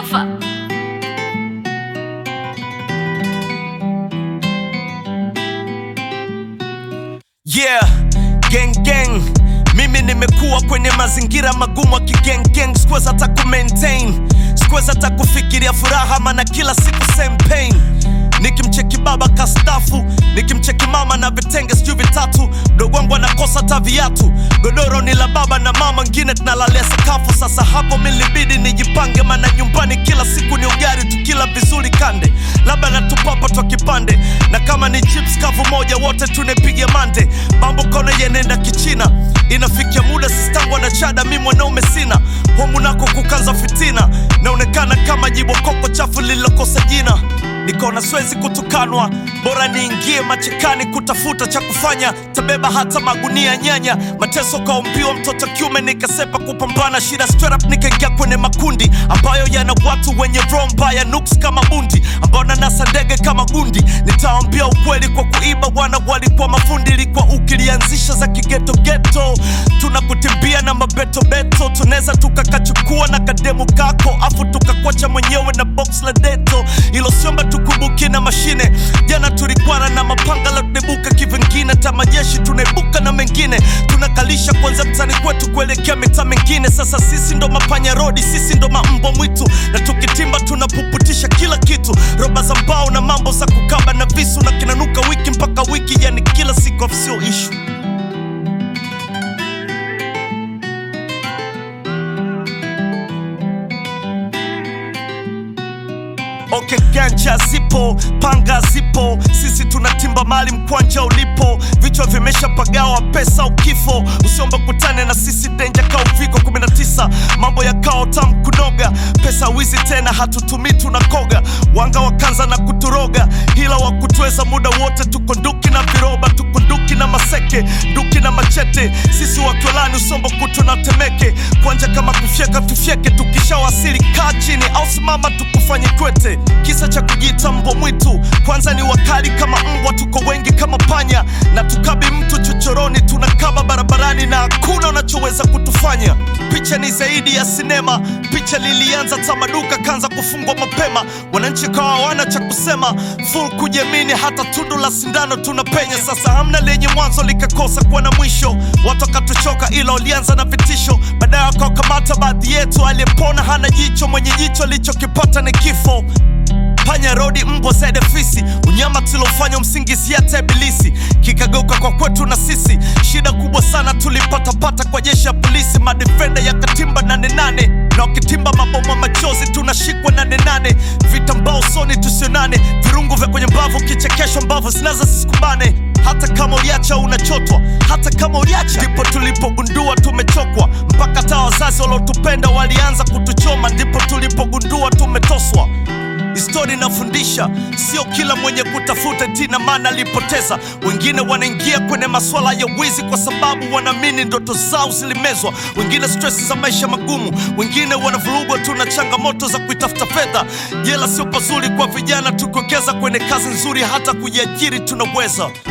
Alpha. Yeah, gang gang. Mimi nimekuwa kwenye mazingira magumu wa kigang gang. Sikuweza hata ku-maintain, sikuweza hata kufikiria furaha, maana kila siku same pain. Nikimcheki baba kastafu, nikimcheki mama na vitenge sijui vitatu. Mdogo wangu anakosa hata viatu, godoro ni la baba na mama, ngine tunalalia sakafu. Sasa hapo milibidi nijipange, maana nyumbani kila siku ni ugali, tukila vizuri kande, labda natupapa twa kipande, na kama ni chips kavu moja wote tunepiga mande. Mambo kona yenenda kichina, inafikia muda sistangu na chada, mimi mwanaume sina. Homu nako kukanza fitina, naonekana kama jibo koko chafu lilokosa jina. Nikona swezi kutukanwa, bora niingie machekani kutafuta cha kufanya. Tabeba hata magunia nyanya, mateso kaumbiwa mtoto kiume, nikasepa kupambana shida straight up. Nikaingia kwenye makundi ambayo yana watu wenye roho mbaya, nuks kama bundi, ambao nanasa ndege kama gundi. Nitaambia ukweli, kwa kuiba wana walikuwa mafundi. Ilikuwa ukilianzisha za kigeto geto, tunakutimbia na mabeto beto. Tuneza tukakachukua na kademu kako, afu tukakwacha mwenyewe na box la deto. Ilo siomba tukumbuki na mashine, jana tulikwana na mapanga la tunebuka kivingine. Tamajeshi tunaibuka na mengine, tunakalisha kwanza mtani kwetu kuelekea mita mengine. Sasa sisi ndo mapanya rodi, sisi ndo mambo mwitu, na tukitimba tunapuputisha kila kitu. Roba za mbao na mambo za kukaba na visu, na kinanuka wiki mpaka wiki, yani kila siku sio issue. Okay, ganja zipo, panga zipo, sisi tunatimba mali mkwanja ulipo. Vichwa vimesha pagawa, pesa ukifo. Usiomba kutane na sisi, danger ka uviko 19. Mambo ya kao tamu kunoga, pesa wizi tena hatutumi tunakoga. Wanga wakanza na kuturoga, hila wakutweza muda wote. Tuko nduki na viroba, tuko nduki na maseke, nduki na machete. Sisi wakiolani usomba kutu na temeke. Kwanja kama kufyeka tufyeke, tukishawasili kaa chini au simama tukufanye kwete. Kisa cha kujita mbwa mwitu, kwanza ni wakali kama mbwa, tuko wengi kama panya. Na tukabi mtu chochoroni, tunakaba barabarani na hakuna unachoweza kutufanya. Picha ni zaidi ya sinema, picha lilianza tamaduka kanza kufungwa mapema. Wananchi kawa wana cha kusema, full kujiamini, hata tundu la sindano tunapenya. Sasa hamna lenye mwanzo likakosa kuwa na mwisho. Watu wakatuchoka ila ulianza na vitisho, baadaye wakawakamata baadhi yetu. Aliyepona hana jicho, mwenye jicho lichokipata ni kifo. Panya rodi mbwa zaidi fisi, unyama tulofanya msingisi hata ibilisi. Kikageuka kwa kwetu na sisi, shida kubwa sana tulipata kwa jeshi ya polisi. Madefenda ya katimba 88, na wakitimba maboma machozi tunashikwa 88. Vitambao usoni tusionane, virungu vya kwenye mbavu, kichekesho mbavu zinaza sisikubane. Hata kama uliacha unachotwa, hata kama uliacha. Ndipo tulipogundua tumechokwa, mpaka hata wazazi walotupenda walianza kutuchoma. Ndipo tulipogundua tumetoswa. Histori inafundisha, sio kila mwenye kutafuta tina maana alipoteza. Wengine wanaingia kwenye maswala ya wizi kwa sababu wanaamini ndoto zao zilimezwa. Wengine stress za maisha magumu, wengine wanavurugwa tu na changamoto za kuitafuta fedha. Jela sio pazuri kwa vijana, tukiwekeza kwenye kazi nzuri hata kujiajiri tunaweza.